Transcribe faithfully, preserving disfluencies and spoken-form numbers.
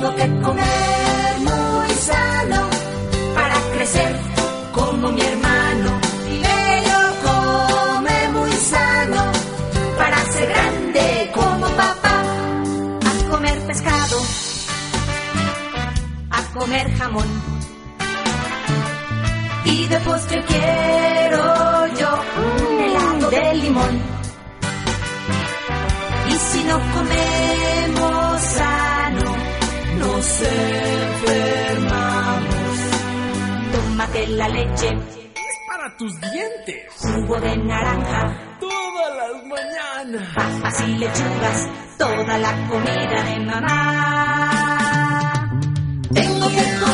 Tengo que comer muy sano para crecer como mi hermano. Y Leo come muy sano para ser grande como papá. A comer pescado, a comer jamón. Y de postre quiero yo un helado de limón. Y si no comemos sano, nos enfermamos. Tómate la leche, es para tus dientes. Jugo de naranja, todas las mañanas. Papas y lechugas, toda la comida de mamá. Tengo que comer